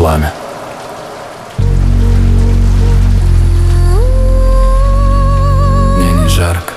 пламя. Мне не жарко.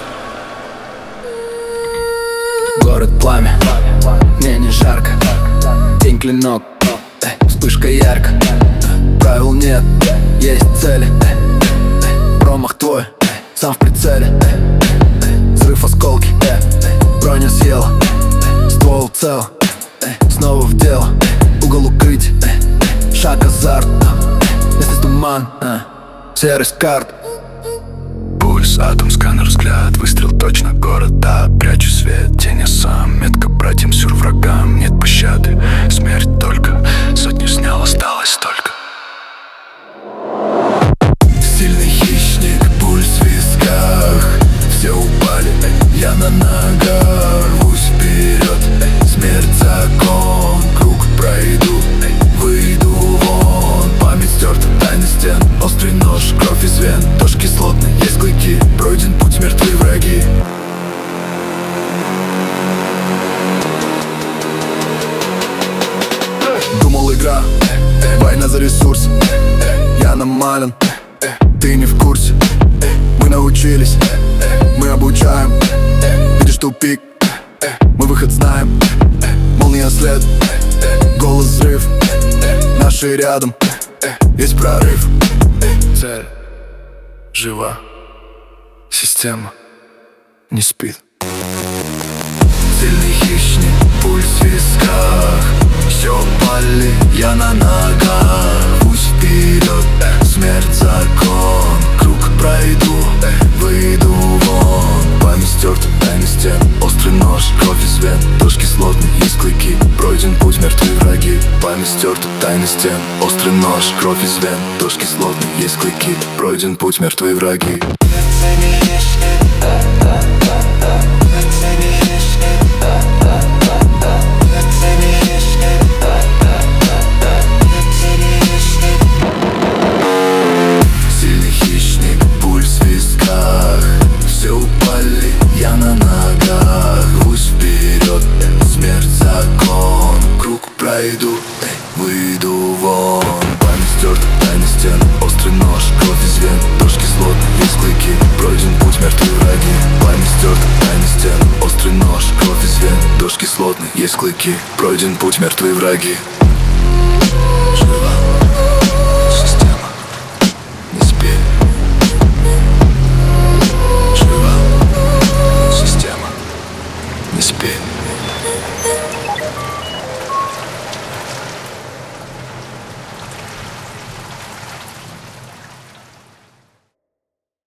Город пламя, мне не жарко. День клинок, вспышка ярко. Правил нет, есть цели. Промах твой, сам в прицеле. Взрыв осколки, броня съела. Ствол цел, снова в дело. Угол укрыть, шаг азарт. Здесь туман, серость карт. Пульс, атом, сканер, взгляд, выстрел точно, город, да. Прячу свет, тень, я сам. Метка братьям, сюр врагам. Нет пощады, смерть только. Сотню снял, осталось только. Сильный хищник, пульс в висках. Все упали, я на ногах. Рвусь вперед, смерть закон. Круг пройду, выйду вон. Память стерта, тайны стен. Острый нож, кровь из вен. Дождь кислотный, есть клыки. Пройден путь, мертвые враги. Думал, игра, война за ресурс. Я аномален, ты не в курсе. Мы научились, мы обучаем. Видишь тупик, мы выход знаем. Молния след, голос взрыв. Наши рядом, есть прорыв. Цель жива, система не спит. Сильный хищник, пульс в висках. Все пали, я на ногах. Пусть вперед, смерть закон. Круг пройду, выйду вон. Память стерта, тайны стен. Острый нож, кровь из вен. Дождь кислотный, есть клыки. Пройден путь, мертвые враги. Память стерта, тайны стен. Острый нож, кровь из вен. Дождь кислотный, есть клыки. Пройден путь, мертвые враги. Сильный хищник, пульс в висках. Все упали, я на ногах. Пусть вперед, смерть закон. Круг пройду, выйду вон. Память стерта, тайны стен. Острый нож, кровь из вен. Дождь кислотный, есть клыки. Пройден путь, мертвые враги. Память стерта, тайны стен. Острый нож, кровь из вен. Дождь кислотный, есть клыки. Пройден путь, мертвые враги. Жива система, не спи. Жива система, не спи.